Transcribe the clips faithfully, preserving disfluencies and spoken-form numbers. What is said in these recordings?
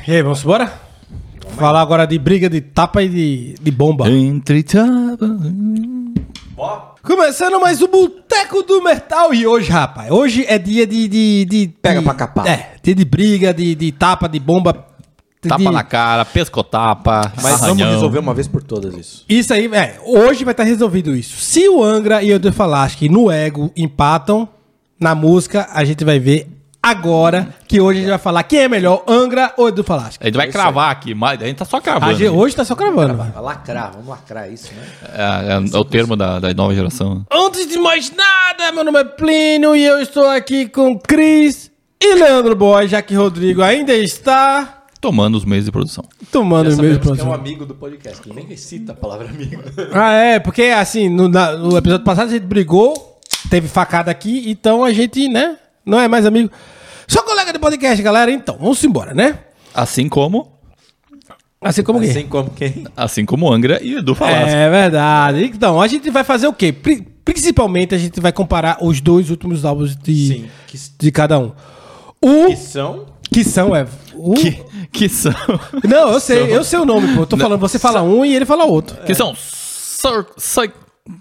E aí, vamos embora? Vamos falar agora de briga de tapa e de, de bomba. Entre tapa... Começando mais o Boteco do Metal. E hoje, rapaz, hoje é dia de... de, de Pega de, pra capar. É, dia de briga, de, de tapa, de bomba. De, Tapa na cara, pescotapa, Mas arranhão. vamos resolver uma vez por todas isso. Isso aí, é, hoje vai estar resolvido isso. Se o Angra e o Edu Falaschi no ego empatam na música, a gente vai ver agora que hoje a gente vai falar quem é melhor, Angra ou Edu Falaschi. A gente vai cravar aqui, mas a gente tá só A cravando. gente, hoje tá só cravando. Vai lacrar, vamos lacrar isso, né? É, é, é o termo da, da nova geração. Antes de mais nada, meu nome é Plínio e eu estou aqui com Cris e Leandro Boy, já que Rodrigo ainda está Tomando os meios de produção. tomando Já o mesmo sabemos que é um produto. amigo do podcast, que nem cita a palavra amigo. Ah, é, porque assim, no, na- no episódio passado a gente brigou, teve facada aqui, então a gente, né, não é mais amigo. Só colega de podcast, galera, então, vamos embora, né? Assim como... Assim como quem? Assim como quem? Assim como Angra e Edu Falaschi. É verdade. Então, a gente vai fazer o quê? Pri- Principalmente a gente vai comparar os dois últimos álbuns de, Sim. Que, de cada um. O que são... que são, é. O... Que, que são... Não, eu sei, eu sei o nome, pô. Eu tô falando, você fala um e ele fala outro. Que são... Cir- Cy-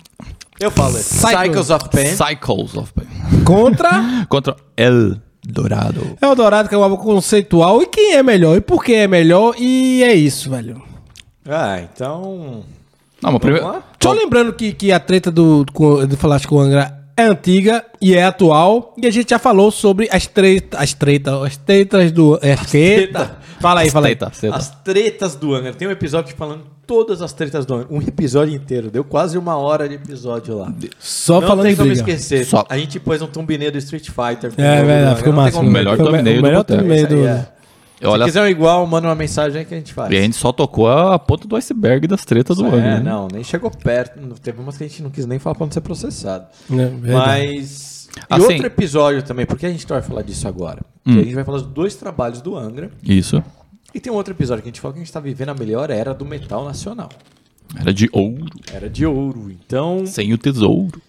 Eu falo, é Cycles of Pain. Cycles of Pain. Contra Contra El Dorado. Eldorado, que é um álbum conceitual. E quem é melhor? E por que é melhor? E é isso, velho. Ah, então... Não, mas primeiro... lá? Só lembrando que, que a treta do, com- do Falaschi com o Angra é antiga e é atual. E a gente já falou sobre as tretas. As tretas. As tretas do. As treta. Fala aí, fala aí. Treta, treta. As tretas do Angra. Tem um episódio falando todas as tretas do Angra. Um episódio inteiro. Deu quase uma hora de episódio lá. Só Não falando tem de como briga. esquecer. Só. A gente pôs um thumbnail do Street Fighter. É verdade, ficou massa. O melhor Foi o thumbnail o do melhor Boteco. thumbnail Isso do. aí, é. Se Olha, quiser um igual, manda uma mensagem aí que a gente faz. e a gente só tocou a ponta do iceberg das tretas do É, Angra. né? não, nem chegou perto. Teve umas que a gente não quis nem falar pra não ser processado. É, verdade. Mas. E Assim- outro episódio também, porque a gente vai falar disso agora. Que a gente vai falar dos dois trabalhos do Angra. Isso. E tem um outro episódio que a gente fala que a gente tá vivendo a melhor era do metal nacional. Era de ouro, Era de ouro. Então. sem o tesouro.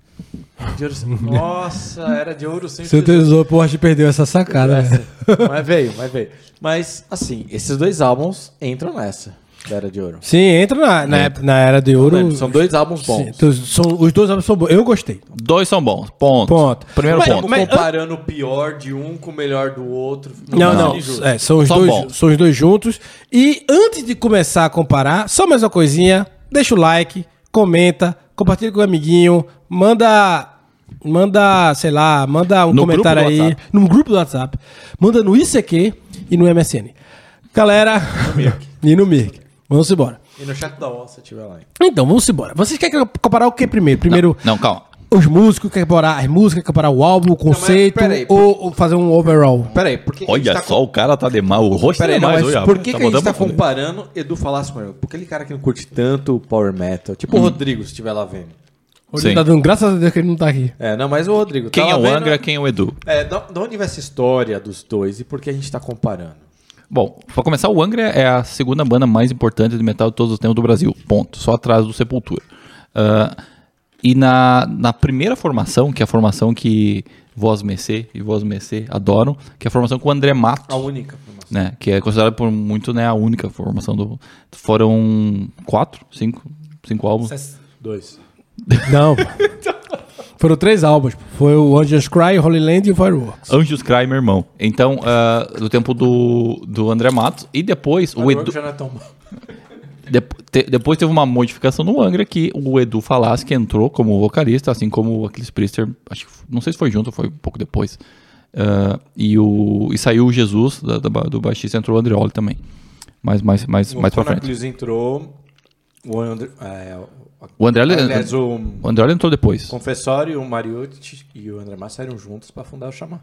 de ouro- Nossa, era de ouro sem Seu tesouro. tesouro, porra, te perdeu essa sacada. velho. Mas veio, mas veio. Mas, assim, esses dois álbuns entram nessa, da Era de Ouro. Sim, entra na, na, época- na era de ouro. São dois álbuns Sim, bons. então, são, os dois álbuns são bons. Eu gostei. Dois são bons. Ponto. Ponto. Primeiro Mas- ponto. mas- Comparando o pior de um com o melhor do outro. Não, faz não. nem justo. É, são, os São dois, bons. são os dois juntos. E antes de começar a comparar, só mais uma coisinha. Deixa o like, comenta, compartilha com o amiguinho, manda, manda, sei lá, manda um No comentário grupo do aí. WhatsApp. No grupo do WhatsApp. Manda no I C Q e no M S N. Galera. E no Mirk. Vamos embora. E no chat da U O L, se tiver lá. Então, vamos embora. Vocês querem comparar o que primeiro? Primeiro, Não, calma. os músicos, quer comparar as músicas, quer comparar o álbum, o conceito, peraí, ou, ou fazer um overall? Peraí, por que que a gente Olha tá só, o cara tá de mal. O rosto Peraí, é não, mais mas hoje. por que, que a gente botando tá pra foder. comparando Edu Falaschi com ele? Porque aquele cara que não curte tanto o Power Metal, tipo o Rodrigo, se estiver lá vendo. Ele Sim. tá dando graças a Deus que ele não tá aqui. É, não, mas o Rodrigo. Quem tá é lá o vendo- Angra, quem é o Edu? É, de de onde vai essa história dos dois e por que a gente tá comparando? Bom, pra começar, o Angra é a segunda banda mais importante de metal de todos os tempos do Brasil. Ponto. Só atrás do Sepultura. Ah, e na, na primeira formação, que é a formação que Voz Mecê e Voz Mecê adoram, que é a formação com o André Matos. A única formação. Né, que é considerada por muito, né, a única formação do... Foram quatro, cinco, cinco álbuns. Dois. Não. Foram três álbuns. Foi o Angels Cry, Holy Land e o Fireworks. Anjos Cry, meu irmão. Então, ah, do tempo do, do André Matos. E depois, o O Edu... já não é tão bom. Dep- te- depois teve uma modificação no Angra que o Edu Falaschi entrou como vocalista, assim como o Aquiles Priester, acho que, não sei se foi junto ou foi um pouco depois. Ah, e, o, e saiu o Jesus da, da, do baixista, entrou o Andreoli também. Mais, mais, mais, mais pra Quando a frente. Clis entrou, o André... É, O André, aliás, o o Andreoli entrou depois. Confessório, o Mariucci e o André Massa saíram juntos pra fundar o Xamã.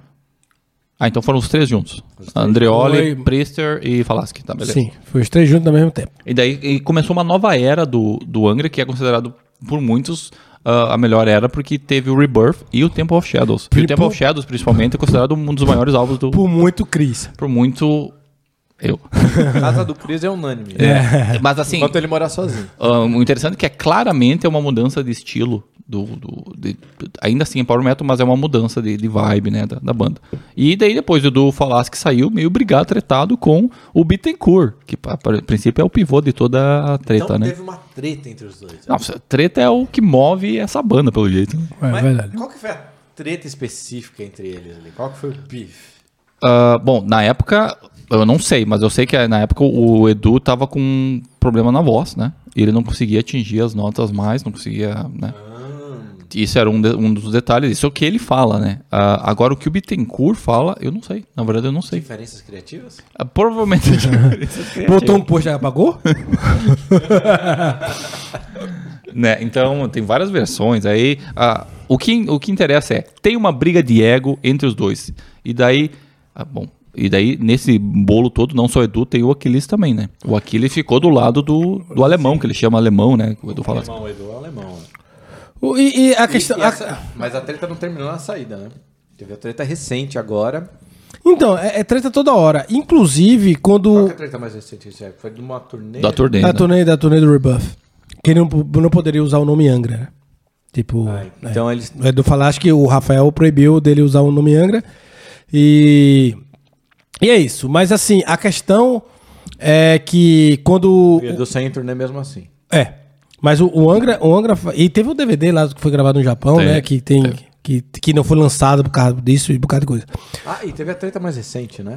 Ah, então foram os três juntos. três. Andreoli, Foi- Priester e Falaschi, tá, beleza. Sim, foi os três juntos ao mesmo tempo. E daí e começou uma nova era do, do Angra, que é considerado por muitos ah, a melhor era, porque teve o Rebirth e o Temple of Shadows. E o Por- Temple of Shadows, principalmente, é considerado um dos maiores álbuns do... Por muito Cris. Por muito... Eu. A casa do Cris é unânime. É. Mas assim, Enquanto ele morar sozinho. ah, o interessante é que é claramente é uma mudança de estilo Do, do, de, ainda assim é Power Metal, mas é uma mudança de, de vibe, né, da, da banda. E daí depois o Edu Falaschi saiu meio brigado, tretado com o Bittencourt, que a, a princípio é o pivô de toda a treta, então né? teve uma treta entre os dois. Nossa, treta é o que move essa banda, pelo jeito. Né? É Mas verdade. qual que foi a treta específica entre eles ali? Qual que foi o beef? Uh, bom, na época, eu não sei, mas eu sei que na época o Edu tava com um problema na voz, né? Ele não conseguia atingir as notas mais, não conseguia, né? Ah. Isso era um, de, um dos detalhes, isso é o que ele fala, né? Uh, agora, o que o Bittencourt fala, eu não sei. Na verdade, eu não sei. Diferenças criativas? Uh, provavelmente diferenças criativas. Botou um post e apagou? Né? Então, tem várias versões. Aí, uh, o, que, o que interessa é, tem uma briga de ego entre os dois. E daí, uh, bom... E daí, nesse bolo todo, não só o Edu, tem o Aquiles também, né? O Aquiles ficou do lado do, do alemão, que ele chama alemão, né? O Edu fala assim. Alemão, Edu é alemão. O- E, e a questão. E- e a- essa- mas a treta não terminou na saída, né? Teve a treta recente agora. Então, é, é treta toda hora. Inclusive, Qual que é quando. a treta mais recente? Foi de uma turnê? Da turnê, Da né? turnê, da turnê do Rebuff. Que ele não, não poderia usar o nome Angra, né? Tipo. Ah, então eles... O Edu Falaschi que o Rafael proibiu dele usar o nome Angra. E. E é isso. Mas assim, a questão é que quando. O Edu saiu em turnê mesmo assim. É. Mas o, o Angra. O Angra. E teve um D V D lá que foi gravado no Japão, Tem, né? Que tem. tem. Que, que não foi lançado por causa disso e por causa de coisa. Ah, e teve a treta mais recente, né?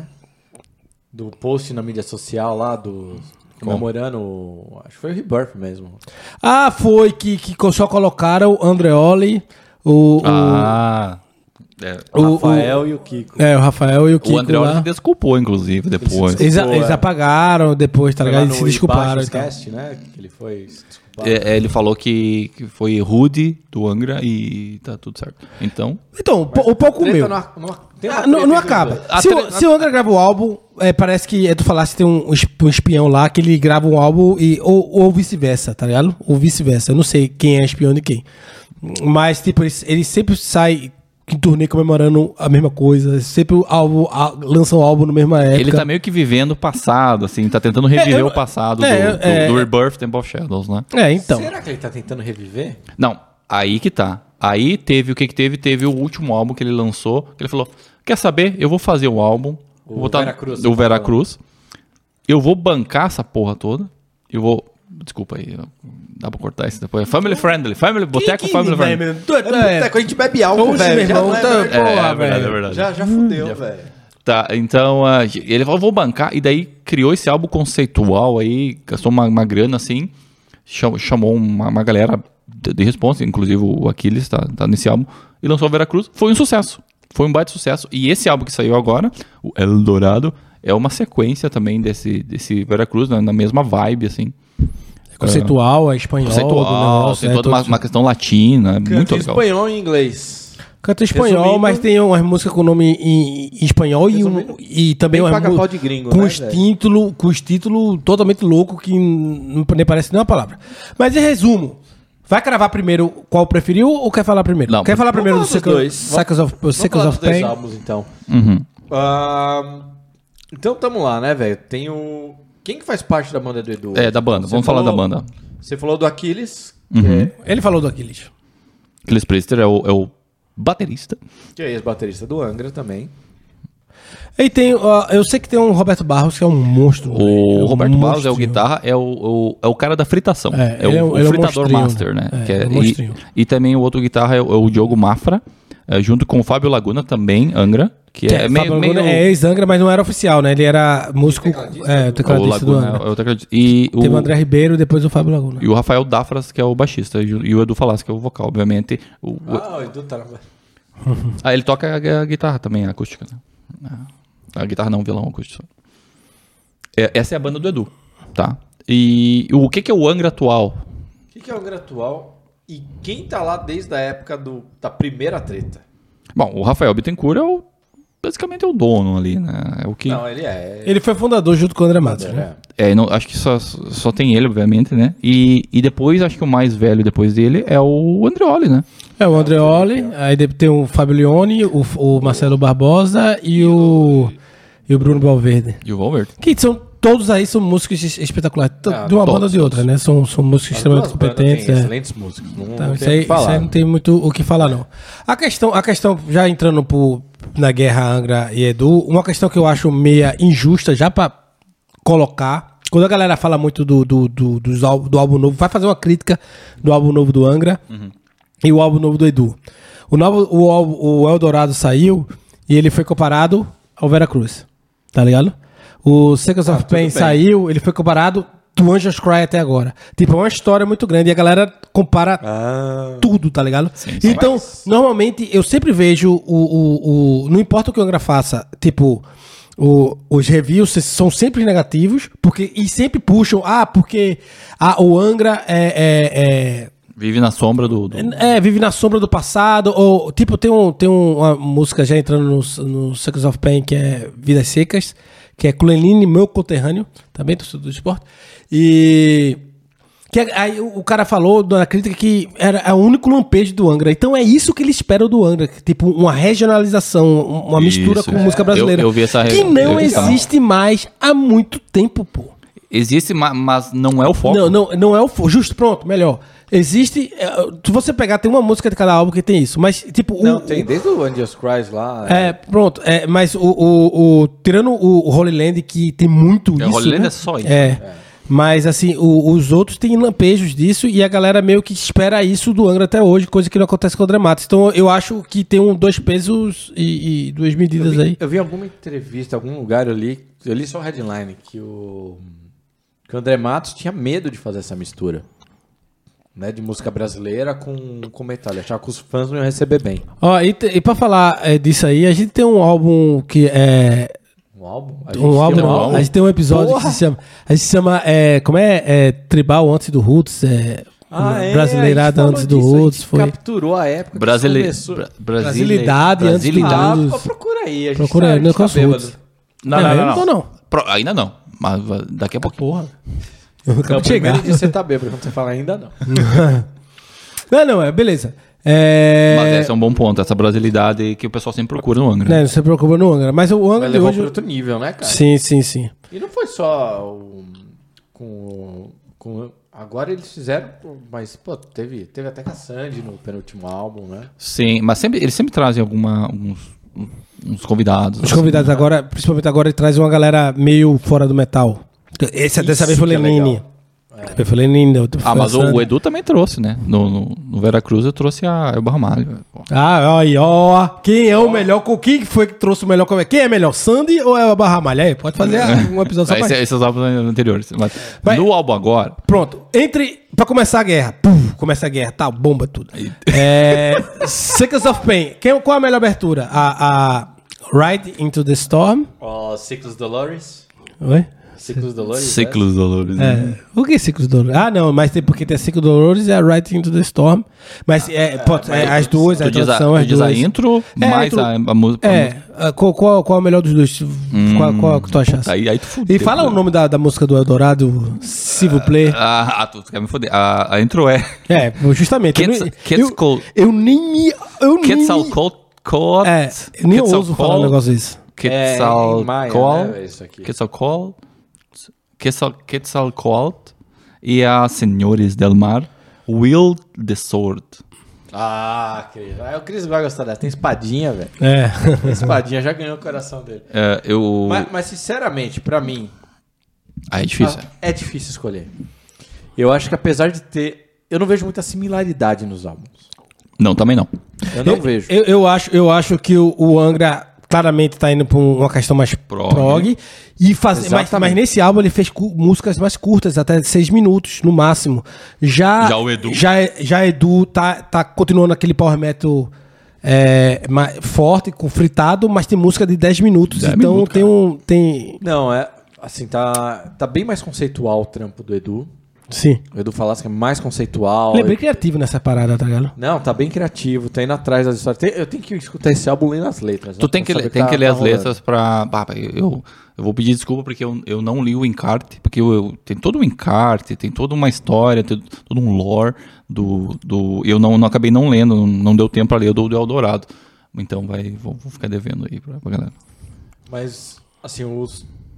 Do post na mídia social lá, do... comemorando... o- Acho que foi o Rebirth mesmo. Ah, foi que, que só colocaram o Andreoli, o. o- Ah... É. O O- Rafael e o Kiko. É, o Rafael e o Kiko O André lá. se desculpou, inclusive, depois. Eles, desculpou, eles é. apagaram depois, tá Foi ligado? lá Eles se no desculparam. Ibachos e tal. Cast, né? Que ele foi se desculpar. É, é, ele falou que, que foi rude do Angra e tá tudo certo. Então, Então, o po- o pouco Treta meu. Não, não, tem uma Ah, não, treta não entre os acaba. dois. A Se, tre- o, se o Angra grava o álbum, é, parece que é tu falasse que tem um, esp- um espião lá que ele grava um álbum e, ou, ou vice-versa, tá ligado? Ou vice-versa. Eu não sei quem é espião de quem. Mas, tipo, ele, ele sempre sai em turnê comemorando a mesma coisa. Sempre o álbum, a, lança um álbum na mesma época. ele tá meio que vivendo o passado, assim, tá tentando reviver É, eu- o passado é, do, do, é, do é. Rebirth Temple of Shadows, né? É, então. Será que ele tá tentando reviver? Não, aí que tá. Aí teve, o que que teve? Teve o último álbum que ele lançou, que ele falou, quer saber? Eu vou fazer um álbum, O vou botar Veracruz, o você tá Veracruz, eu vou bancar essa porra toda, eu vou, desculpa aí, dá pra cortar isso depois, family friendly, family, boteco family friendly. É, quando a gente bebe álcool, Oxe, velho. meu já irmão, não é tá- mais- porra, É, é verdade, velho. é verdade. Já, já fudeu, velho. Tá, então ah, ele falou, vou bancar, e daí criou esse álbum conceitual aí, gastou uma, uma grana assim, chamou, chamou uma, uma galera de, de responsa, inclusive o Aquiles tá, tá nesse álbum, e lançou o Veracruz, foi um sucesso, foi um baita sucesso, e esse álbum que saiu agora, o Eldorado, é uma sequência também desse, desse Veracruz, né, na mesma vibe, assim, É conceitual, é espanhol. do conceitual, negócio, tem é toda uma, todo- uma questão latina, é muito Canta em legal. espanhol e em inglês. Canta em espanhol, Resumindo- mas tem umas músicas com nome em, em espanhol e, um, Resumindo, e também bem umas paga mu- pau de gringo, com né, os velho? títulos com os títulos totalmente louco que não nem parece nenhuma palavra. Mas em resumo, vai cravar primeiro qual preferiu ou quer falar primeiro? Não, quer falar vamos primeiro do falar dos dois. Cycles of, Vamos Cycles falar of dos dois Pain? álbuns, então. Uhum. Ahn, então tamo lá, né, velho? Tem o... Quem que faz parte da banda do Edu? É, da banda, Você vamos falar falou- da banda. Você falou do Aquiles, que, Uhum. é, Ele falou do Aquiles. Aquiles Priester é o, é o baterista. que é ex-baterista do Angra também. E tem, ó, eu sei que tem um Roberto Barros que é um monstro. né? O É um Roberto Barros é o monstrinho. guitarra, é o, o- é o cara da fritação. É, É, ele é o, um- o ele é um fritador monstrinho, master, né? né? Que É, é- um e, monstrinho. e também o outro guitarra é, o é o Diogo Mafra, é, junto com o Fábio Laguna, também, Angra, que, Que é, é, meio... Fábio meio Laguna é ex-Angra, mas não era oficial, né? Ele era músico, é, o o tecladista do Laguna, Angra. é o tecladista. E o, Teve o André Ribeiro, depois o Fábio Laguna. e o Rafael Dafras, que é o baixista, e o e o Edu Falaschi, que é o vocal, obviamente. O, o- Ah, o Edu tá... ah, ele toca a, a guitarra também, a acústica, né? A, a guitarra não, violão acústico. É, essa é a banda do Edu, tá? E o que, que é o Angra atual? O que que é o Angra atual? E quem tá lá desde a época do, da primeira treta? Bom, o Rafael Bittencourt é o, basicamente é o dono ali, né? É o que... Não, ele é... Ele foi fundador junto com o André Matos, né? é. É, não, acho que só, só tem ele, obviamente, né? E, e depois, acho que o mais velho depois dele é o Andreoli, né? É o Andreoli, aí de- tem o Fábio Leone, o, o Marcelo Barbosa e o, e o Bruno Valverde. E o Valverde. Que são todos aí são músicos es- espetaculares. T- Ah, de uma todos, banda ou de outra, todos. né? São, são músicos As extremamente duas bandas competentes. têm É. excelentes músicos. Não, Então, não isso, tem o aí, que falar. isso aí não tem muito o que falar, não. A questão, a questão já entrando pro, na guerra Angra e Edu, uma questão que eu acho meia injusta, já pra colocar. Quando a galera fala muito do, do, do, dos álbum- do álbum novo, vai fazer uma crítica do álbum novo do Angra e o álbum novo do Edu. O, novo, o, álbum- o Eldorado saiu e ele foi comparado ao Veracruz. Tá ligado? O Seconds of Pain bem. saiu, ele foi comparado do Angels Cry até agora. Tipo, é uma história muito grande e a galera compara Ah, tudo, tá ligado? Sim, sim. Então, Mas- normalmente, eu sempre vejo o, o, o- não importa o que o Angra faça, tipo, o- os reviews são sempre negativos, porque, e sempre puxam, ah, porque ah, o Angra é, é- Vive na sombra do... do- é, é, vive na sombra do passado, ou, tipo, tem, um, tem um- uma música já entrando no, no Seconds of Pain, que é Vidas Secas, que é Culenine, meu conterrâneo, também do, do esporte, e... Que aí o o cara falou na crítica que era o único lampejo do Angra. Então é isso que ele espera do Angra. Tipo, uma regionalização, uma mistura Isso. com música É, brasileira. eu- eu vi essa que re- não eu vi essa- existe mais há muito tempo, pô. Existe, ma- mas não é o foco. Não, não, não é o fo- justo, pronto, melhor. Existe, é, se você pegar, tem uma música de cada álbum que tem isso, mas tipo... não, o, tem desde o Angels Cries lá. É, pronto, é, mas o, o, o- tirando o, o Holy Land, que tem muito É, o isso, Holy Land né? é só isso. É. Mas, assim, o- os outros têm lampejos disso e a galera meio que espera isso do Angra até hoje, coisa que não acontece com o André Matos. Então, eu acho que tem um, dois pesos e, e duas Eu medidas vi, aí. eu vi alguma entrevista, algum lugar ali, eu li só o headline, que o, que o André Matos tinha medo de fazer essa mistura. Né, de música brasileira com, com metal. Ele achava que os fãs não iam receber bem. Ó, e, te- e pra falar é, disso aí, a gente tem um álbum que é... Um álbum? A gente Um tem álbum, não. álbum? A gente tem um episódio Porra! que se chama... A gente se chama, é, como é? É, Tribal antes do Roots, é... Ah, é, Brasileirada a gente antes falou do disso, a Roots, gente foi... capturou a época que Brasile... começou. Bra- Brasile... Brasilidade antes do Brasilidade. Roots. Ah, procura aí. A gente Procura tá, aí, a gente não tá é com os bêbado. Roots. Não, Não, não, eu não. não tô, não. não. Pro- Ainda não. Mas va- daqui a pouco. Porra. Eu Não, acabo de chegar. primeiro dia você tá bêbado, quando você fala ainda não. Não, não, é beleza. É... Mas esse é um bom ponto. Essa brasilidade que o pessoal sempre procura no Angra. Né, não se preocupa no Angra. Mas o Angra Mas de levou hoje... para outro nível, né, cara? Sim, sim, sim. E não foi só o- com, com... Agora eles fizeram, mas, pô, teve, teve até com a Sandy no penúltimo álbum, né? Sim, mas sempre, eles sempre trazem alguma, alguns uns convidados. Os assim. convidados agora, principalmente agora, ele traz uma galera meio fora do metal. Esse, dessa Isso vez foi que é Lenine. legal. Também foi Lenine. outro Ah, foi mas a o, Sandy. o Edu também trouxe, né? No, no, no Veracruz eu trouxe a Elba Ramalho. Pô. Ah, aí, ó. Quem é o melhor? com- Quem foi que trouxe o melhor? Quem é melhor? Sandy ou é a Barra Malha? Aí, pode fazer um episódio só Esse, pra... esses álbuns anteriores. Mas Vai. no álbum agora, Pronto. Entre... Pra começar a guerra. Puf, começa a guerra. Tá, bomba tudo. É... Seconds of Pain. Quem, qual a melhor abertura? A... a Ride Into the Storm. Ó, Ciclos Dolores. Oi? Ciclos Dolores. Ciclos Dolores. né? É. O que é Ciclos Dolores? Ah, não, mas tem porque tem Ciclos Dolores e a Right Into the Storm. Mas é, pode, é, as duas, a Tu diz a, tradução, tu as diz a duas. intro, É, mais intro. a, a música. É, ah, qual, qual, qual é o melhor dos dois? Qual, qual que tu achaste? Aí, aí tu fudeu. E fala né? o nome da, da música do Eldorado, S'il vous plaît. Ah, ah, tu quer me foder. A, a intro é É, justamente. eu, Quetzal- nem- Quetzal- eu, eu nem me... Eu nem me- Quetzalcoatl. É, eu nem ouso falar um negócio desse. É, em maia, Quetzalcoatl. né, isso aqui. Quetzalcoatl. Quetzal- Quetzalcoatl. E a Senhores del Mar. Wield the Sword. Ah, Cris. Ah, o Cris vai gostar dessa. Tem espadinha, velho. É. Tem espadinha, já ganhou o coração dele. É, eu... Mas, mas, sinceramente, pra mim, Ah, é difícil. ah, é difícil escolher. Eu acho que apesar de ter... Eu não vejo muita similaridade nos álbuns. Não, também não. Eu não eu, vejo. Eu, eu, acho, eu acho que o, o Angra claramente tá indo pra um- uma questão mais Prog. prog. E faz, mas, Exatamente. mas nesse álbum ele fez cu- músicas mais curtas, até seis minutos no máximo. Já, Já o Edu. Já, já Edu tá, tá continuando aquele power metal é, ma- forte, com fritado, mas tem música de dez minutos. dez então minutos, tem um. Tem, Não, é... Assim, tá, tá bem mais conceitual o trampo do Edu. sim. O Edu Falaschi é mais conceitual. Ele é bem criativo nessa parada, tá ligado? Não, tá bem criativo, tá indo atrás das histórias. Tem- eu tenho que escutar esse álbum lendo as letras. Tu né, tem pra que, saber tem tá- que ler tá as rolando. letras pra... Bah, eu, eu vou pedir desculpa porque eu, eu não li o encarte, porque eu, eu- tem todo um encarte, tem toda uma história, tem todo um lore do... do eu não, não acabei não lendo, não, não deu tempo pra ler o do, do Eldorado. Então vai, vou, vou ficar devendo aí pra, pra galera. Mas, assim, os,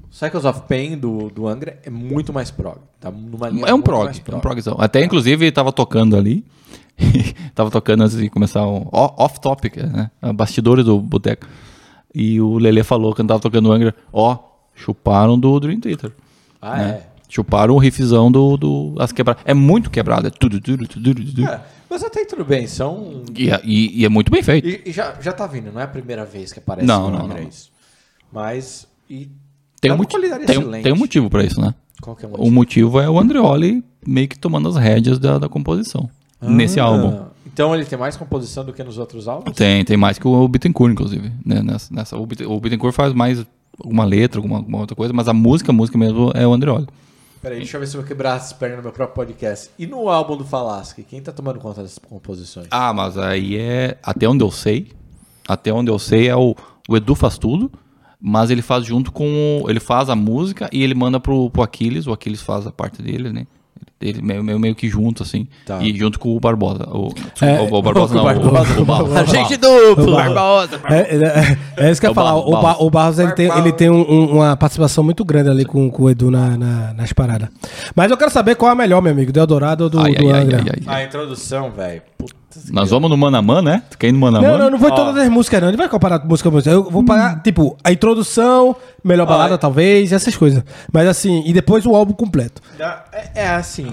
Cycles of Pain do, do Angra é muito mais prog. Tá numa linha É um muito prog, mais é um progzão. Até, É. inclusive, tava tocando ali. Tava tocando antes de começar um off-topic, né? Bastidores do boteco. E o Lelê falou, quando tava tocando o Angra, ó, chuparam do Dream Theater. Ah, né? é? Chuparam o riffzão do, do as quebradas. É muito quebrado. É tudo, tudo, tudo, tudo. É, mas até aí tudo bem, são... E, é- e- e é muito bem feito. E, e já, já tá vindo, não é a primeira vez que aparece Não, no não, Angra não. isso. Mas... E Tem é um, uma moti- qualidade tem, um- excelente. tem um motivo pra isso, né? Qual que é o O motivo? motivo é o Andreoli meio que tomando as rédeas da, da composição. Nesse Ah, álbum. Então ele tem mais composição do que nos outros álbuns? Tem, tem mais que o Bittencourt, inclusive. Né? Nessa, nessa, o, Bit- o Bittencourt faz mais alguma letra, alguma, alguma outra coisa, mas a música, a música mesmo é o Andreoli. Peraí, deixa eu ver se eu vou quebrar as pernas no meu próprio podcast. E no álbum do Falaschi, quem tá tomando conta dessas composições? Ah, mas aí é. Até onde eu sei. Até onde eu sei é o, o Edu faz tudo, mas ele faz junto com. o- Ele faz a música e ele manda pro, pro Aquiles. O Aquiles faz a parte dele, né? Ele meio, meio, meio que junto, assim. Tá. E junto com o Barbosa. O, É, o, o Barbosa não, o Barbosa. o, o, Barbosa. Agente duplo! O Barbosa. É, é, é isso que eu ia O falar. Barros, O, Ba- Barros. o Barros ele tem, ele tem um- um- uma participação muito grande ali com, com o Edu na, na- nas paradas. Mas eu quero saber qual é a melhor, meu amigo, do Eldorado ou do, Ai, do ai, ai, Angra? ai, ai. A introdução, velho. Puta que Nós vamos no Mano a Mano, né? Tu quer ir no Mano a Não, Mano? não, não foi Ó. todas as músicas, não. Ele vai comparar música com música. Eu vou pagar, tipo, a introdução, melhor balada, é. talvez, essas coisas. Mas assim, e depois o álbum completo. É, é assim.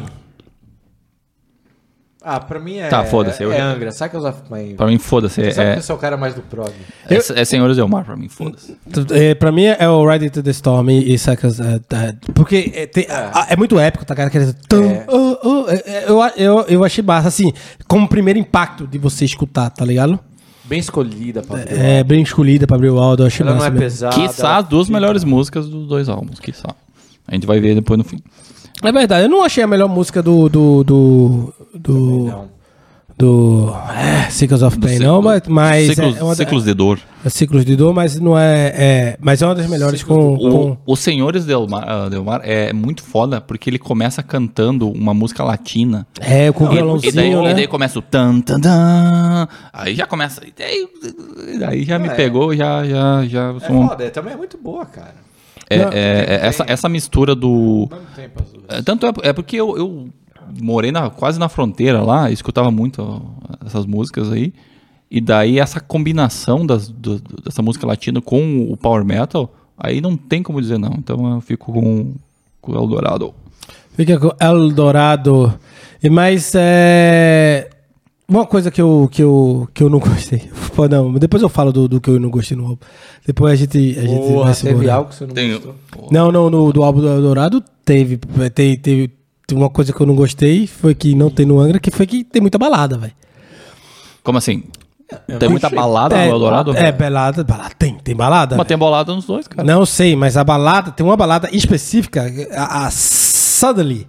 Ah, pra mim é. Tá, foda-se, eu É já- Angra, Cycles of Pain. Pra mim, foda-se. Você sabe É, que eu sou o cara mais do prog. é, é, é Senhores Del Mar, pra mim, foda-se. É, pra mim é o Ride Into the Storm e, e Cycles, é, tá, porque é, tem- a- é muito épico, tá, cara? Aquele tum, É. oh, oh, é, é, eu, eu, eu achei massa, assim, como primeiro impacto de você escutar, tá ligado? Bem escolhida pra abrir. É bem escolhida pra abrir o álbum, eu achei Ela não massa é mesmo. pesada. Quiçá ela as duas fica- melhores músicas dos dois álbuns, quiçá. A gente vai ver depois no fim. É verdade, eu não achei a melhor música do. do. do. do. Não. do é, Cycles of Pain, não, mas. mas ciclos, é uma, ciclos de dor. é Ciclos de Dor, mas não é. é mas é uma das melhores com. com O, o Senhores Del Mar, ah, Del Mar é muito foda porque ele começa cantando uma música latina. é, com o E, violãozinho, e, daí, né? e daí começa o tan, tan, tan. Aí já começa. e Daí, daí já me É. pegou, já. já, já É sou um- foda, também é muito boa, cara. é, Não, é- é essa, essa mistura do. Ao mesmo tempo as duas. É, tanto é, é porque eu, eu morei na, quase na fronteira lá, escutava muito ó, essas músicas aí. E daí essa combinação das, do- do- dessa música latina com o power metal, aí não tem como dizer não. Então eu fico com, com o Eldorado. Fica com Eldorado. E mais é. Uma coisa que eu, que eu, que eu não gostei. Pô, não, depois eu falo do, do que eu não gostei no álbum. Depois a gente, a gente Porra, vai se teve embora. algo que você não Tem, gostou? Não, não, no, do álbum do Eldorado teve, teve, teve, teve uma coisa que eu não gostei, foi que não tem no Angra, que foi que tem muita balada, velho. como assim? Eu Tem não muita achei. balada é, no Eldorado? É, balada, balada, tem, tem balada. Mas tem balada nos dois, cara. Não sei, mas a balada, tem uma balada específica, a, a Suddenly.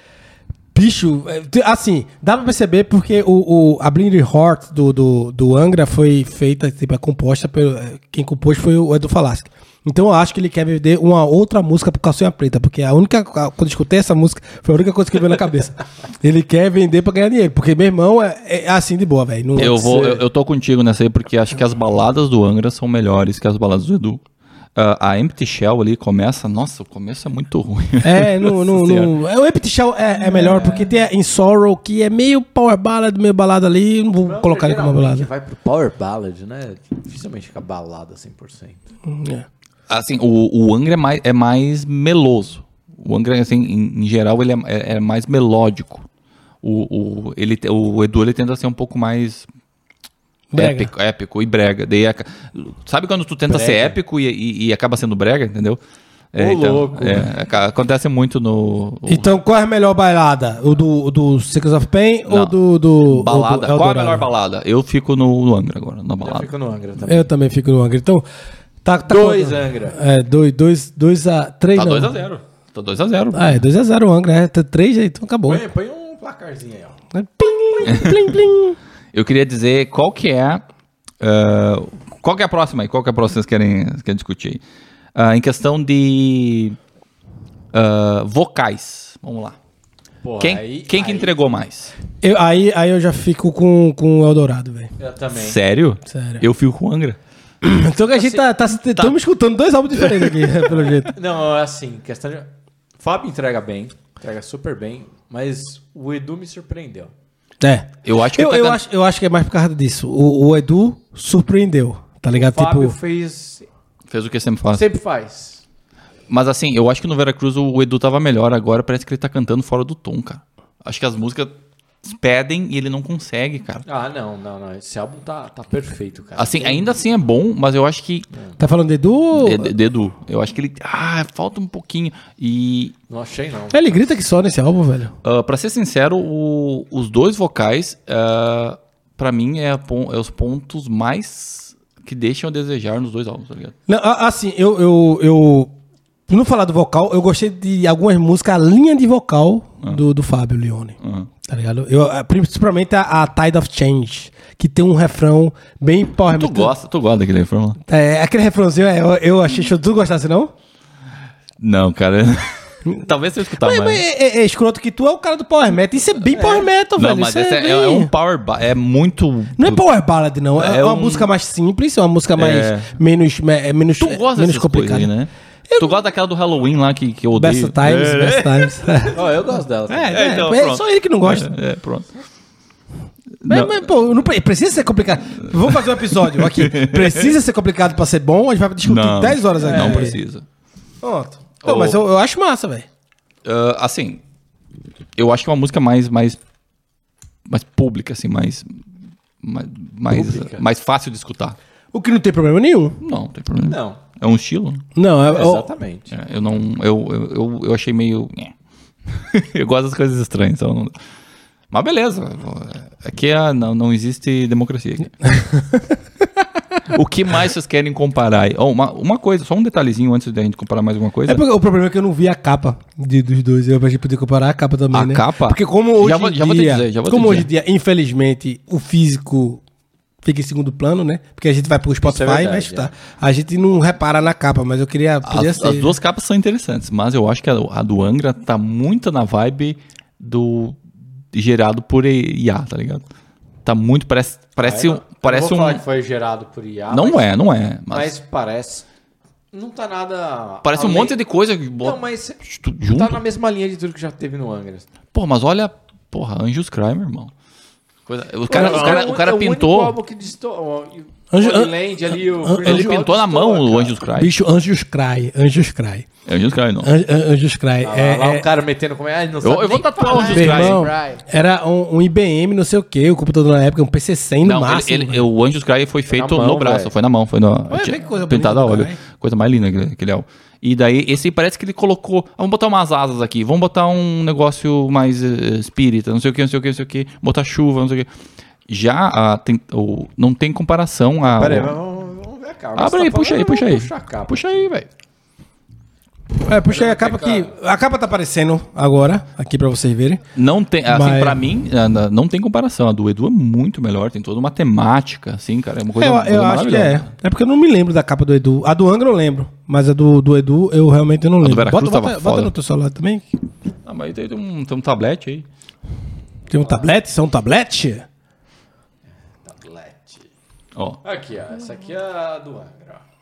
Bicho, é, te- assim, dá pra perceber porque o, o, a Blind Heart do, do, do Angra foi feita, tipo, é composta pelo. é, Quem compôs foi o Edu Falaschi. Então eu acho que ele quer vender uma outra música pro Calcinha Preta, porque a única. a- Quando eu escutei essa música, foi a única coisa que veio na cabeça. Ele quer vender pra ganhar dinheiro, porque meu irmão é, é assim de boa, velho. Não- Eu vou, eu, eu tô contigo nessa aí porque acho que as baladas do Angra são melhores que as baladas do Edu. Ah, a Empty Shell ali começa, nossa, o começo é muito ruim. É, não, não, Nossa Senhora. não, é, o Empty Shell é, é melhor, porque tem a In Sorrow, que é meio power ballad, meio balada ali, não vou Não, colocar ele como uma geralmente balada. vai pro Power Ballad, né? Dificilmente fica balada cem por cento. É. Assim, o, o Angra é mais, é mais meloso. O Angra, assim, em, em geral, ele é, é- é mais melódico. O, o, ele, te- o Edu, ele tenta ser um pouco mais Brega. épico, épico e brega. Daí, aca- sabe quando tu tenta Brega. ser épico e, e- e acaba sendo brega, entendeu? Ô, louco. é, aca- acontece muito no... o- Então, qual é a melhor balada? O do, o do Cycles of Pain ou Não. do, do balada. ou do Qual é a Eldorado? melhor balada? Eu fico no, no Angra agora, na Eu balada. fico no Angra também. Eu também fico no Angra. Então, tá, tá Dois quanto? Angra. É, dois, dois, dois a três. Tá não. dois a zero. Tá dois a zero. Ah, é dois a zero o Angra. É, tá três aí, então acabou. Põe, põe um placarzinho aí, ó. É, plim, plim, plim. Eu queria dizer qual que é. ah, qual que é a próxima aí? Qual que é a próxima que vocês querem, vocês querem discutir aí? Ah, em questão de ah, vocais. Vamos lá. Pô, Quem, aí- quem que aí- entregou mais? Eu, aí, aí eu já fico com, com o Eldorado, velho. Eu também. Sério? Sério. Eu fico com o Angra. Então que a gente Assim, tá, tá, estamos escutando dois álbuns diferentes aqui, pelo jeito. Não, assim, questão de... Fábio entrega bem, entrega super bem, mas o Edu me surpreendeu. É. Eu acho que eu, ele tá eu, can- acho, eu acho que é mais por causa disso. O, o Edu surpreendeu, tá ligado? Fábio Tipo, fez... Fez o que sempre faz. Sempre faz. Mas assim, eu acho que no Veracruz o Edu tava melhor. Agora parece que ele tá cantando fora do tom, cara. Acho que as músicas pedem e ele não consegue, cara. Ah, não, não, não. Esse álbum tá, tá perfeito, cara. Assim, ainda assim é bom, mas eu acho que... tá falando de Edu? De, de, de Edu. Eu acho que ele... Ah, falta um pouquinho. E... Não achei, não. Ele grita que só nesse álbum, velho. Uh, pra ser sincero, o- os dois vocais, uh, pra mim, é, a pon- é os pontos mais que deixam a desejar nos dois álbuns, tá ligado? Não, a- assim, eu, eu, eu. Pra não falar do vocal, eu gostei de algumas músicas, a linha de vocal do, do Fábio Leone. Uhum. Tá ligado? Eu, a- principalmente a, a Tide of Change, que tem um refrão bem power Tu metal. gosta, tu gosta daquele refrão? É, aquele refrãozinho, é, eu, eu achei show. Tu gostasse, não? Não, cara. Talvez se eu escutar mas, mais. mas é, é, é escroto que tu é o cara do power metal. Isso é bem power metal, Não, velho. mas Isso esse é, bem- é um power... Ba- é muito... Não é power ballad, não. É, É uma um- música mais simples, é uma música mais... É. Menos, me- é, menos, Tu é, gosta menos dessas coisas complicada. aí, né? Tu gosta daquela do Halloween lá que, que eu Best odeio. Times, É. Best Times. Ó, eu gosto dela. É, também. é, então, é pronto. só ele que não gosta. É, é, pronto. Mas, Não. mas, pô, não pre- precisa ser complicado. Vamos fazer um episódio aqui. Precisa ser complicado pra ser bom, a gente vai discutir Não, dez horas aqui. Não É. precisa. Pronto. Não, Ô. mas eu, eu acho massa, velho. Ah, assim, eu acho que é uma música mais, mais, mais pública, assim, mais, mais, mais, Pública. mais fácil de escutar. O que não tem problema nenhum. Não, não tem problema. Não, É um estilo. Não, é, o- exatamente. É, eu não, eu, eu, eu, eu achei meio... nhé. Eu gosto das coisas estranhas, então não... Mas beleza. Aqui é, não, não existe democracia aqui. O que mais vocês querem comparar aí? Oh, uma, uma coisa, só um detalhezinho antes da gente comparar mais alguma coisa. é porque o problema é que eu não vi a capa de- dos dois. Eu pra gente poder comparar a capa também, A né? capa? Porque como hoje Já vou- em já vou te dia, dizer, já vou te como hoje em dizer. dia, infelizmente, o físico fica em segundo plano, né? Porque a gente vai pro Spotify e vai verdade, escutar. A gente não repara na capa, mas eu queria... Podia As, ser. as duas capas são interessantes, mas eu acho que a, a do Angra tá muito na vibe do gerado por I A, tá ligado? Tá muito, parece, parece, Ah, eu um, não- eu parece não vou um... falar que foi gerado por I A. Não mas, é, não é. Mas, Mas parece... Não tá nada... parece um além- monte de coisa que bota Não, mas tu- junto. tá na mesma linha de tudo que já teve no Angra. Pô, mas olha, porra, Anjos Cry, meu irmão. Coisa- o cara, Pô, o cara, é o cara é o único pintou... álbum que distou... Anjo- Anjo, Land, ali, o An- Ele Freedom pintou na destoa, mão o cara. Anjos Cry. Bicho, Anjos Cry. Anjos Cry. É Anjos Cry, não. An- An- Anjos Cry. Ah, é, lá é- o cara metendo como é. Ai, não Eu- sabe eu vou nem tatuar falar, o Anjos Meu Cry. irmão, Cry. era um, um I B M, não sei o que, o computador na época, um P C cem no Não, ele- máximo. ele- velho. o Anjos Cry foi feito mão, no braço, velho. foi na mão, foi no, Olha, tinha- vê que coisa pintado a bonita do óleo. caralho. Coisa mais linda aquele, aquele álbum. E daí, esse parece que ele colocou, ah, vamos botar umas asas aqui, vamos botar um negócio mais eh, espírita, não sei o que, não sei o que, não sei o que, botar chuva, não sei o que. Já a, tem, o, não tem comparação a... Pera aí, o- vamos, vamos ver a capa. Abre Você aí, tá puxa aí, falando, puxa aí. vamos puxar a capa. Puxa aí, velho. É, puxa aí a capa aqui. A capa tá aparecendo agora, aqui pra vocês verem. Não tem, assim, Mas- pra mim, ah, não- não tem comparação. A do Edu é muito melhor, tem toda uma temática, assim, cara, é uma coisa, eu coisa eu acho que é. maravilhosa. É porque eu não me lembro da capa do Edu. A do Angra eu lembro, mas a do, do Edu eu realmente não lembro. Veracruz bota, tava bota, bota foda. no teu celular também. Ah, mas aí tem um, tem um tablet aí. Tem um tablete? Isso é um tablete? Tablet. Ó, Aqui, ó. Essa aqui é a do Angra.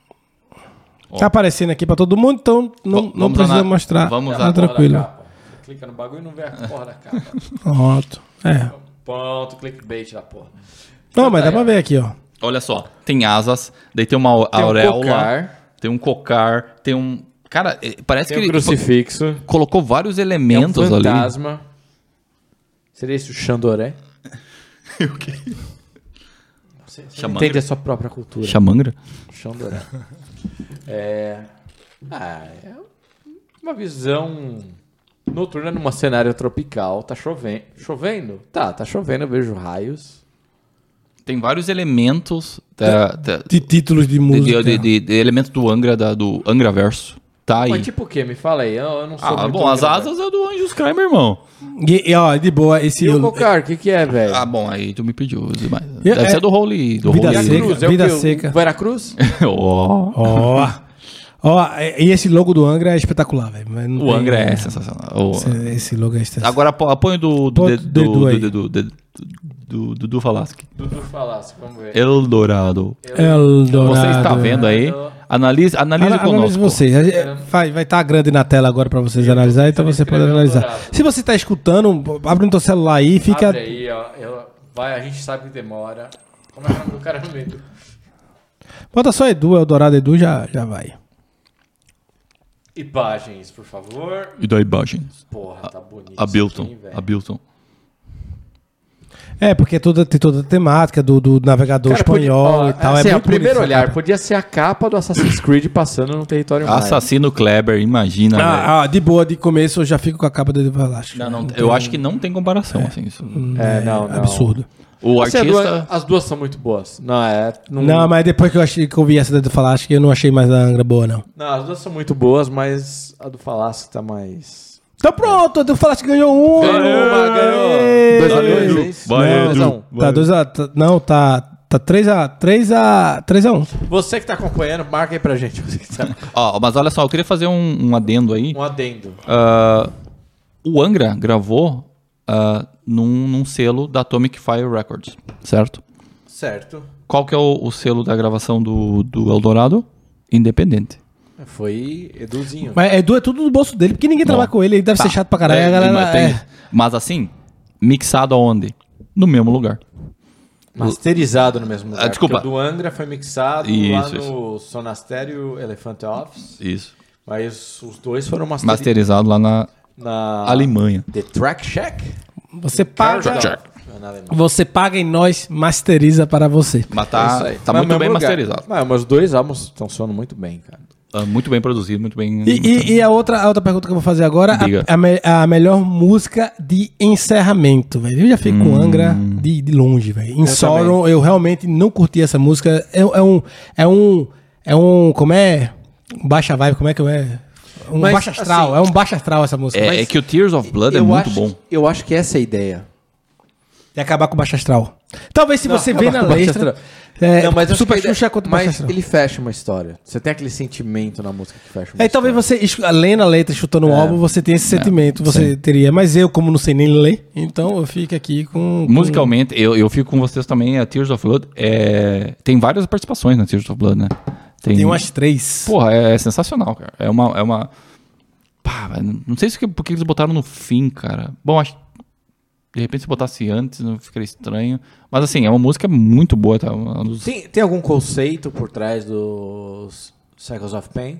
ó. Tá aparecendo aqui pra todo mundo, então não, V- não vamos precisa ana- mostrar. vamos tá A porra da tranquilo. capa. Você clica no bagulho e não vê a porra da capa. Pronto. É. Ponto, clickbait da porra. Não, mas dá Aí, pra ó. ver aqui, ó. olha só, tem asas, daí tem uma Tem um auréola, cocar. tem um cocar, tem um... Cara, eh, parece Tem que um ele crucifixo. colocou vários Tem um elementos ali. fantasma. Seria isso o Xandoré? O quê? Você, você Xamangra. entende a sua própria cultura. Xamangra? Xandoré. É... Ah, é uma visão noturna num cenário tropical. Tá chovendo. Chovendo? Tá, tá chovendo, eu vejo raios. Tem vários elementos da, da- De títulos de de, música. de, de- de elementos do Angra, da, do Angra Verso. Tá aí. Mas tipo o quê? Me fala aí. Eu, eu não sou Ah, muito bom, as Angra, asas é do Anjos Cry, meu irmão. E, e, ó, de boa, esse. E o cocar, o que que é, velho? Ah, bom, aí tu me pediu demais. Eu- Deve é- ser do Holy. Do Vida Holy. seca. Veracruz, é vida o quê? O seca. Veracruz? Ó. Ó. Ó, e esse logo do Angra é espetacular, velho. mas não O tem- Angra é sensacional. O- Esse, esse logo é espetacular. Agora pô, apoio do, do, Pô, dedo- do Edu do, aí. do, do, do, do Dudu Falaschi. Dudu Falaschi, vamos ver. Eldorado. Eldorado. Você está vendo aí? Analise, analise Ana, conosco. analise você. Vai vai estar grande na tela agora para vocês analisarem, então você pode analisar. Eldorado. Se você está escutando, abre no teu celular aí e fica... Abre aí, ó. Eu, vai, a gente sabe que demora. Como é o nome do cara no meio? Bota só Edu, Eldorado Edu, já, já vai. Imagens, por favor. E da imagens. Porra, tá bonito. A isso Bilton. aqui, velho. A Bilton. É, porque toda, tem toda a temática do, do navegador Cara, espanhol podia- ó, e tal. assim, é ao muito primeiro bonito essa olhar, capa. podia ser a capa do Assassin's Creed passando no território maia. Assassino Kleber, imagina, velho. Ah, ah, de boa, de começo eu já fico com a capa do Edu Falaschi. Não, não, eu acho que não tem comparação, assim. Isso. É, não, não. Absurdo. O Assim, artista... as, duas, as duas são muito boas. Não, é... Não, Não, mas depois que eu, achei, que eu vi essa do Edu Falaschi, eu não achei mais a Angra boa, não. não, as duas são muito boas, mas a do Falaschi tá mais... Então pronto, o Edu Falaschi ganhou um. Ganhou uma, ganhou. Aê! dois a dois, é isso? Vai, Não, Edu. dois a um. Tá dois a tá- Não, tá... Tá três a três a três a um. Você que tá acompanhando, marca aí pra gente. Você que tá... Ó, mas olha só, eu queria fazer um, um adendo aí. Um adendo. Ah, o Angra gravou ah, num, num selo da Atomic Fire Records, certo? Certo. Qual que é o, o selo da gravação do, do Eldorado? Independente. Foi Eduzinho. Mas Edu é tudo do bolso dele, porque ninguém trabalha com ele, ele deve Tá. ser chato pra caralho. É, a galera, mas, tem- é. mas assim, mixado aonde? No mesmo lugar. Masterizado no mesmo lugar. Ah, desculpa. porque o do Angra foi mixado Isso, lá no Sonastério Elephant Office. Isso. Mas os dois foram masterizados Masterizado lá na na Alemanha. The Track Shack. Você paga, Track. Na Alemanha. você paga em nós, masteriza para você. Mas É tá, isso aí. tá Mas muito mesmo bem lugar. masterizado. Não, mas os dois álbuns estão soando muito bem, cara. Ah, muito bem produzido, muito bem... E, e- e a, outra, a outra pergunta que eu vou fazer agora, Diga. a, a me- a melhor música de encerramento, velho. Eu já fico com Angra de, de longe, velho. Em Eu Sauron, eu realmente não curti essa música. É, é um. É um. É um. Como é? Baixa vibe, como é que é? Um Mas, baixo astral. assim, é um baixo astral essa música. É, Mas- é que o Tears of Blood é Eu muito acho- bom. Eu acho que essa é a ideia. De acabar com o baixo astral. Talvez se Não, você acabar vê na com o baixo letra. astral. É, Não, mas eu acho Super que a ideia- Xuxa contra o baixo Mas astral. ele fecha uma história. Você tem aquele sentimento na música que fecha uma Aí talvez história. você, es- lendo a letra, chutando o álbum, você tenha esse sentimento, você teria. Mas eu, como não sei nem ler, então eu fico aqui com... com- Musicalmente, eu, eu fico com vocês também, a Tears of Blood. É, tem várias participações na Tears of Blood, né? Tem umas três. Porra, é, é sensacional, cara. É uma. É uma... Pá, velho, não sei se por que eles botaram no fim, cara. Bom, acho que de repente se botasse antes, não ficaria estranho. Mas assim, é uma música muito boa, tá? Uma dos- Tem, tem algum conceito por trás dos Cycles of Pain?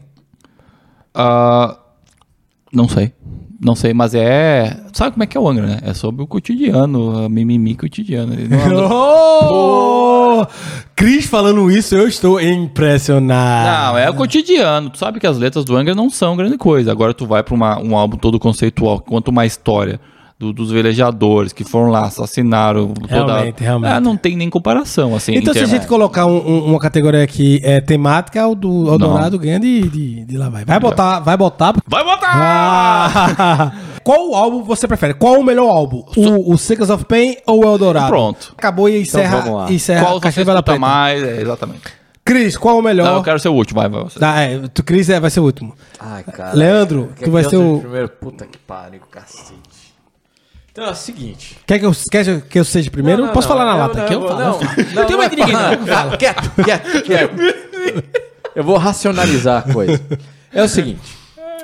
Ah, não sei. Não sei, mas é. Sabe como é que é o Angra, né? É sobre o cotidiano, a mimimi cotidiano. Ele não é um- Oh! Cris falando isso, eu estou impressionado. Não, é o cotidiano. Tu sabe que as letras do Angra não são grande coisa. Agora tu vai pra uma, um álbum todo conceitual, que conta uma história do- dos velejadores que foram lá, assassinaram. Toda... Realmente, realmente. É, não tem nem comparação, assim. Então, em se a termos- gente colocar um- um- uma categoria aqui é, temática, o do Eldorado ganha de, de, de lá vai. Vai botar, vai botar. porque- Vai botar! Ah! Qual álbum você prefere? Qual o melhor álbum? O, o Seekers of Pain ou o Eldorado? Pronto. Acabou e encerra. vamos lá. encerra Qual você Caixa Vela escuta Preta. mais? É, exatamente. Cris, qual o melhor? Não, eu quero ser o último. Vai, vai. Você. Ah, é, tu, Cris é, vai ser o último. Ai, cara. Leandro, Quer tu vai que eu ser seja o- primeiro? Puta que pariu, cacete. Então é o seguinte. Quer que eu, quer que eu seja primeiro? Não, não, Posso não, falar na eu- lata não, aqui? eu Eu vou- falo. não, eu falo. não, Não tem não medo de ninguém, não. Fala, quieto, quieto, quieto. Eu vou racionalizar a coisa. É o seguinte.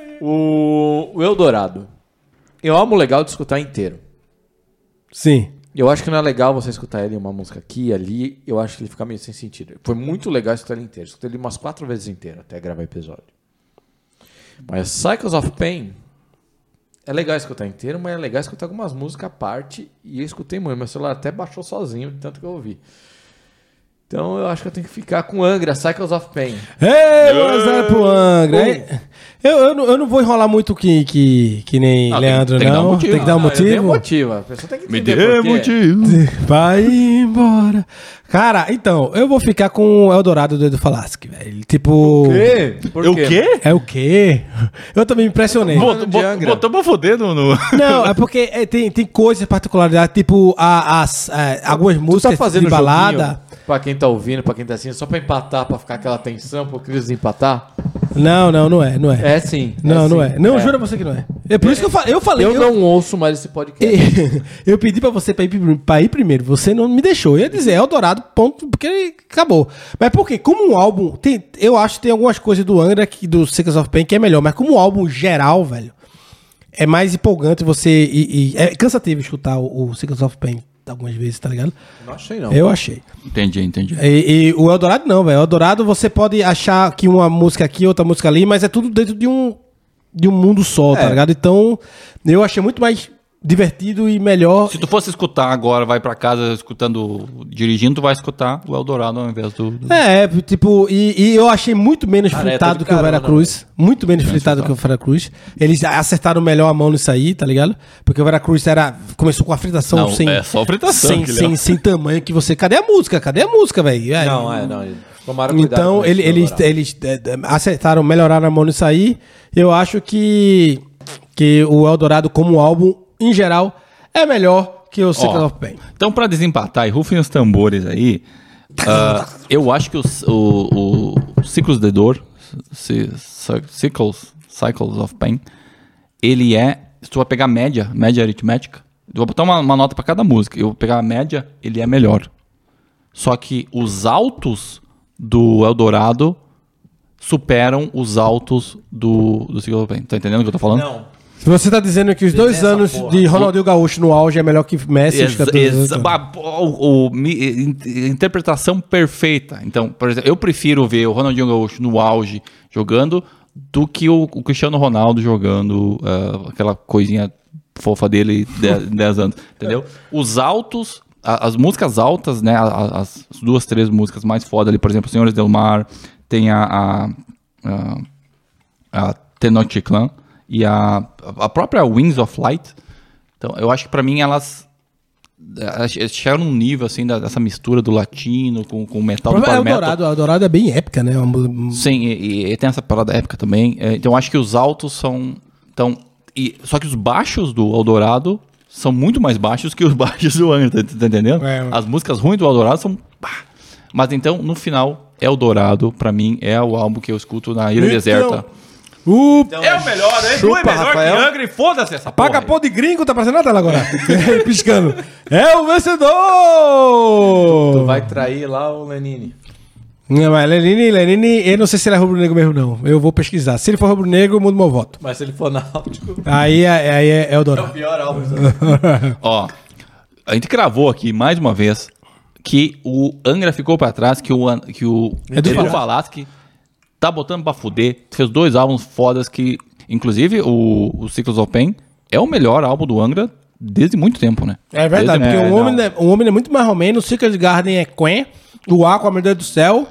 O, o Eldorado. Eu amo legal de escutar inteiro. Sim. Eu acho que não é legal você escutar ele em uma música aqui e ali. Eu acho que ele fica meio sem sentido. Foi muito legal escutar ele inteiro. Escutei ele umas quatro vezes inteiro até gravar episódio. Mas Cycles of Pain é legal escutar inteiro, mas é legal escutar algumas músicas à parte. E eu escutei muito. Meu celular até baixou sozinho, de tanto que eu ouvi. Então eu acho que eu tenho que ficar com Angra, Cycles of Pain. Ei, boa zero pro Angra. Ei, Eu, eu, não, eu não vou enrolar muito que, que, que nem Não, tem- Leandro, tem que dar um não. motivo. Tem que dar um Ah, eu dei um motivo. motivo. A pessoa tem que Me entender dê por quê. motivo. Vai embora. Cara, então, eu vou ficar com o Eldorado do Edu Falaschi, velho. Tipo. Quê? Por É o quê? É o quê? Eu também me impressionei. Bom, de Angra. Botou pra foder no... no... Não, é porque é, tem, tem coisas particularidades, tipo a, as, é, algumas Tu músicas tá fazendo de balada. joguinho pra quem tá ouvindo, pra quem tá assistindo, só pra empatar, pra ficar aquela tensão pro Cris empatar? Não, não, não é, não é. É sim. Não, é não sim. é. Não, jura você que não é. É por isso que eu falei. Eu, falei, Eu, eu não ouço mais esse podcast. eu pedi pra você pra ir, pra ir primeiro. Você não me deixou. Eu ia dizer Eldorado, ponto, porque acabou. Mas por quê? Como um álbum... Tem, eu acho que tem algumas coisas do Angra, que, do Seekers of Pain, que é melhor. Mas como um álbum geral, velho, é mais empolgante você... E, e, é cansativo escutar o, o Seekers of Pain algumas vezes, tá ligado? Não achei, não. Eu achei. Entendi, entendi. E, e o Eldorado não, velho. O Eldorado você pode achar que uma música aqui, outra música ali, mas é tudo dentro de um, de um mundo só, É. tá ligado? Então, eu achei muito mais divertido e melhor. Se tu fosse escutar agora, vai pra casa escutando, dirigindo, tu vai escutar o Eldorado ao invés do... do... É, tipo, e, e eu achei muito menos Careta fritado de que o carona, Veracruz. Muito menos fritado que o Veracruz. Eles acertaram melhor a mão nisso aí, tá ligado? Porque o Veracruz era, começou com a fritação Não, sem, é só fritação, sem, Guilherme. sem, sem tamanho que você... Cadê a música? Cadê a música, velho? É, Não, é, não. Tomaram cuidado Então, com ele, isso, eles, Eldorado. eles é, é, acertaram, melhoraram a mão nisso aí. Eu acho que, que o Eldorado, como álbum, em geral, é melhor que o Seekers Ó, of Pain. Então, pra desempatar e rufem os tambores aí, ah, eu acho que os- o, o Ciclos de Dor, C- C- Cycles, Cycles of Pain, ele é, se tu vai pegar a média, média aritmética, eu vou botar uma, uma nota pra cada música, eu vou pegar a média, ele é melhor. Só que os altos do Eldorado superam os altos do, do Ciclos of Pain. Tá entendendo o que eu tô falando? Não. Se você tá dizendo que os dois Essa anos porra. de Ronaldinho Gaúcho no auge é melhor que Messi, os Exa- catorze anos, exa- então. ba- o- o- mi- in- interpretação perfeita. Então, por exemplo, eu prefiro ver o Ronaldinho Gaúcho no auge jogando do que o, o Cristiano Ronaldo jogando ah, aquela coisinha fofa dele de dez anos, entendeu? Os altos, a- as músicas altas, né, a- a- as duas, três músicas mais foda ali, por exemplo, Senhores del Mar, tem a, a, a, a Tenochtitlan e a, a própria Wings of Light. Então, eu acho que pra mim elas elas chegaram num nível assim da- dessa mistura do latino com, com o metal do O power metal. Eldorado, o Eldorado é bem épica, né? Uma- Sim, e, e- e tem essa parada épica também. É, então, eu acho que os altos são... Então, e, só que os baixos do Eldorado são muito mais baixos que os baixos do Angra, tá, tá entendendo? É. As músicas ruins do Eldorado são... pá. Mas então, no final, Eldorado, pra mim, é o álbum que eu escuto na Ilha Então, Deserta. O É o melhor, né? Chupa, Rafael. Angra e foda-se essa paga porra. pô de gringo, tá aparecendo na tela agora. Piscando. É o vencedor! Tu vai trair lá o Lenine. Não, mas Lenine, Lenine, eu não sei se ele é rubro-negro mesmo, não. Eu vou pesquisar. Se ele for rubro-negro, eu mudo meu voto. Mas se ele for náutico... Aí, é- aí é É o Eldorado. pior álbum. Ó, a gente cravou aqui, mais uma vez, que o Angra ficou pra trás, que o, An- que o Edu Edu Falaschi. Falaschi tá botando pra fuder. Fez dois álbuns fodas que, inclusive, o, o Cycles of Pain é o melhor álbum do Angra desde muito tempo, né? É verdade, Desde- porque É, o, homem não. é, o homem é muito mais romeno, o Secret Garden é Quen, o Aqua, meu Deus do céu,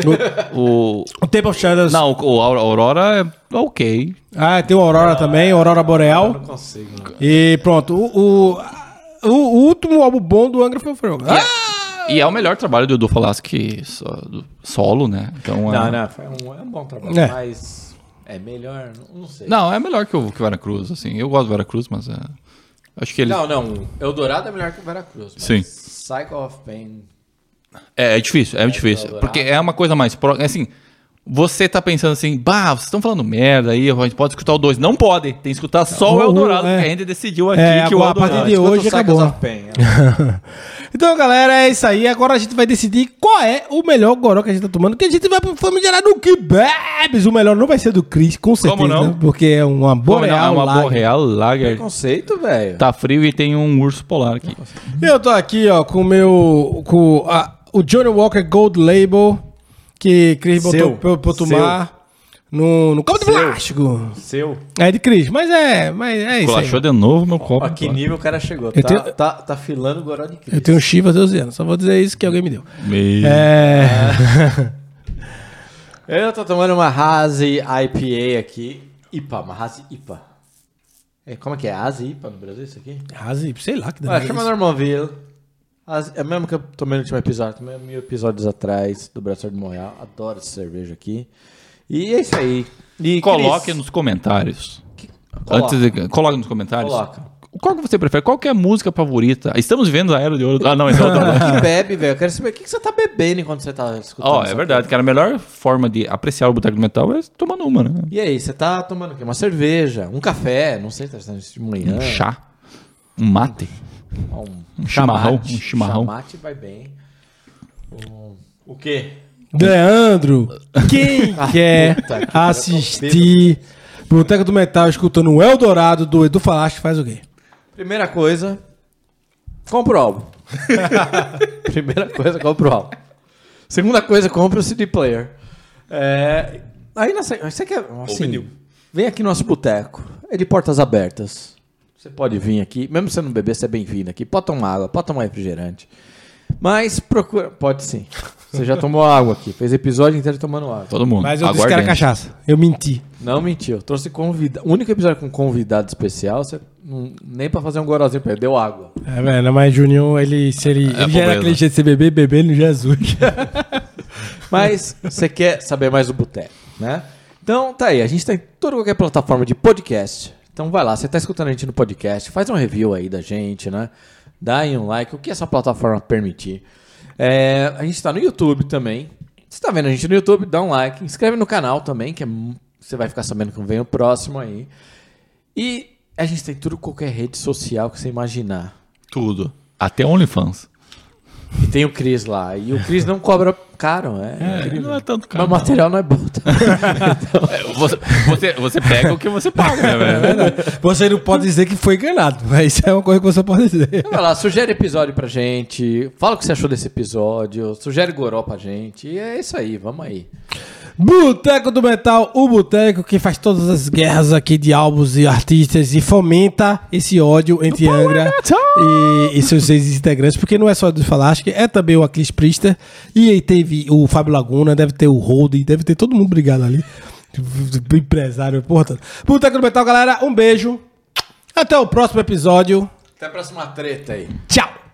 O, o, o Temple of Shadows. não, o, o Aurora é ok. Ah, tem o Aurora também, Aurora Boreal. Não consigo, mano. E pronto, o, o, o, o último álbum bom do Angra foi o Frog. Ah! E é o melhor trabalho do Edu Falaschi so- do- solo, né? Então, é- Não, não, foi um, é um bom trabalho, É. mas é melhor, não, não sei. Não, é melhor que o, que o Veracruz, assim. Eu gosto do Veracruz, mas é, acho que ele... Não, não, Eldorado é melhor que o Veracruz. Mas Sim. Cycle of Pain... É, é difícil, é, difícil. Eldorado. Porque é uma coisa mais próxima. Assim, você tá pensando assim, bah, vocês estão falando merda aí, a gente pode escutar o dois. Não pode, tem que escutar só o O- o- Eldorado, é. porque a gente decidiu aqui É, que o a Eldorado... partir de Escuta hoje o Cycles acabou. of Pain, é. Então, galera, é isso aí. Agora a gente vai decidir qual é o melhor goró que a gente tá tomando. Que a gente vai pro famigerado do que bebes. O melhor não vai ser do Chris, com certeza. Como não? Porque é uma Como não? boreal É uma lager. Boreal Lager. Conceito, velho. Tá frio e tem um urso polar aqui. Eu tô aqui, ó, com o meu... Com a- o Johnny Walker Gold Label, que Chris botou Seu. pra eu pra eu tomar no, no copo de Seu. plástico. Seu. É de Chris, mas é, mas é isso aí. Colachou de novo meu copo. Ó, que nível o cara chegou. Eu Tá, tenho- tá, tá filando o goró de Cristo. Eu tenho um Chivas doze anos, só vou dizer isso que alguém me deu. Meio... É... Eu tô tomando uma Hazy I P A aqui. I P A, uma Hazy I P A. É, como é que é? Hazy I P A no Brasil, isso aqui? Razi, sei lá que Olha, é chama isso. Normanville. Hazy- É mesmo que eu tomei no último episódio. Tomei mil episódios atrás do Braço de Montreal. Adoro essa cerveja aqui. E é isso aí. E, Coloque Cris, nos comentários. Coloca. Antes de... Coloque nos comentários. Coloca. Qual qual que você prefere? Qual que é a música favorita? Estamos vivendo a Era de Ouro. Ah, não, esse é outro. Que bebe, velho. Eu quero saber o que que você tá bebendo enquanto você tá escutando. Ó, é essa verdade, coisa. cara. A melhor forma de apreciar o Boteco do Metal é tomando uma, né? E aí, você tá tomando o quê? Uma cerveja, um café, não sei, tá fazendo isso de manhã. Um chá. Um mate. Um, Um chimarrão, chamate. um chimarrão. Chamate vai bem. Um, o quê? Leandro, quem quer puta que assistir Boteco do Metal escutando o Eldorado do Edu Falaschi, faz o quê? Primeira coisa, compra o álbum. Primeira coisa, compra o álbum. Segunda coisa, compra o C D player. É, aí na se- você quer, assim, vinil. vem aqui no nosso boteco. É de portas abertas. Você pode vir aqui, mesmo você não beber, você é bem-vindo aqui. Pode tomar água, pode tomar refrigerante. Mas procura, pode sim. Você já tomou água aqui, fez episódio inteiro tomando água. Todo mundo. Mas eu disse que era Aguardente. cachaça. Eu menti. Não mentiu, trouxe convidado. O único episódio com convidado especial, você não, nem pra fazer um gorozinho pra ele, deu água. É, velho, mas Junior, ele, se ele, ele já era pobreza. aquele jeito de ser bebê, bebê no Jesus. Mas você quer saber mais do boteco, né? Então tá aí, a gente tá em toda qualquer plataforma de podcast. Então vai lá, você tá escutando a gente no podcast, faz um review aí da gente, né? Dá aí um like, o que essa plataforma permitir. É, a gente tá no YouTube também. Você tá vendo a gente no YouTube, dá um like, inscreve no canal também, que é, mu- você vai ficar sabendo que vem o próximo aí. E a gente tem tudo qualquer rede social que você imaginar. Tudo. Até OnlyFans. E tem o Cris lá. E o Cris não cobra caro, é. É, não é tanto Mas caro. o material não é bom. É, você, você, você pega o que você paga, né, velho? Você não pode dizer que foi enganado, mas isso é uma coisa que você pode dizer. Vai lá, sugere episódio pra gente. Fala o que você achou desse episódio. Sugere goró pra gente. E é isso aí, vamos aí. Boteco do Metal, o boteco que faz todas as guerras aqui de álbuns e artistas e fomenta esse ódio entre Angra e, e seus seis integrantes, porque não é só do Falaschi, é também o Aquiles Priester, e aí teve o Fábio Laguna, deve ter o Holden, deve ter todo mundo brigado ali. Empresário, porra toda. Boteco do Metal, galera, um beijo. Até o próximo episódio. Até a próxima treta aí. Tchau!